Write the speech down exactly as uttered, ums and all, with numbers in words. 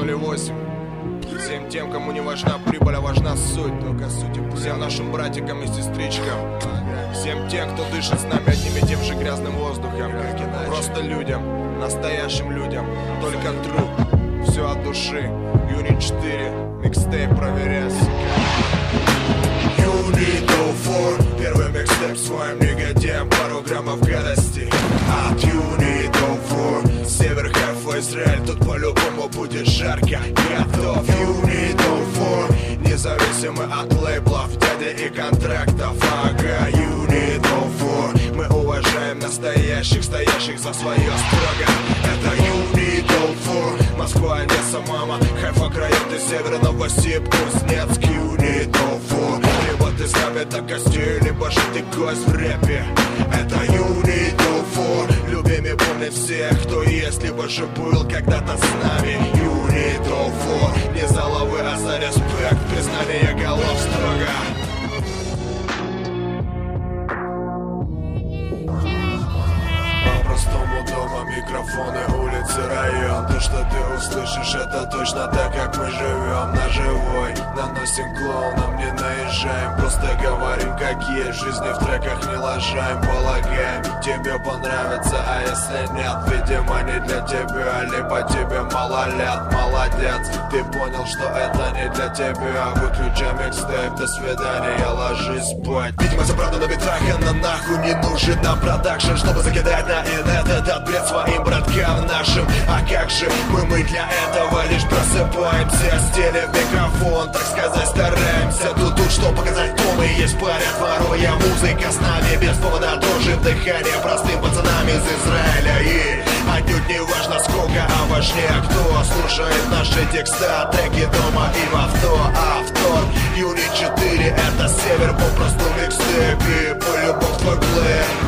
ноль восемь. Всем тем, кому не важна прибыль, а важна суть. Только суть. Всем нашим братикам и сестричкам. Всем тем, кто дышит с нами одним и тем же грязным воздухом. Просто людям, настоящим людям. Только труд, все от души. Юнит четыре, микстейп проверяй. Юнит четыре, первый микстейп своим негодяем. Пару граммов гадости от Юнит четыре. Север, Хайфа, Израиль, тут по-любому будет жарко. Готов Юнит четыре, независимы от лейблов, дяди и контрактов. Ага, Юнит четыре, мы уважаем настоящих, стоящих за свое строго. Это Юнит четыре, Москва, Одесса, мама, Хайфа, Крайоты, Север, Новосиб, Кузнецк. Юнит четыре, либо ты с нами до костей, либо же ты гость в рэпе. Это Юнит четыре, любим и помним всех, кто есть, либо же был когда-то с нами. Юнит четыре, не за лавы, а за респект, признание голов строго. По-простому дома, микрофоны, улицы, район. То, что ты услышишь, это точно так, как мы живем. На живой, наносим клоунам, не наезжаем. Просто говорим, как есть, в жизни в треках не лажаем. Полагаем, тебе понравится, а если нет, видимо, не для тебя. Либо тебе мало лет, молодец, ты понял, что это не для тебя. Выключай микстейп, до свидания, ложись спать. Видимо, за правду на битах, а на нахуй не нужен нам продакшн, чтобы закидать на инет этот бред своим браткам нашим. А как же мы, мы для этого лишь просыпаемся, стелим микрофон, так сказать, стараемся тут, тут, что показать, кто мы есть, парят, воруя музыка с нами, без повода тоже дыхание простым пацанам из Израиля. И отнюдь не важно сколько, а важнее кто слушает наши текста, треки дома и в авто. Автор Юнит четыре, это Север, попросту микстейп и полюбовь твой плеер.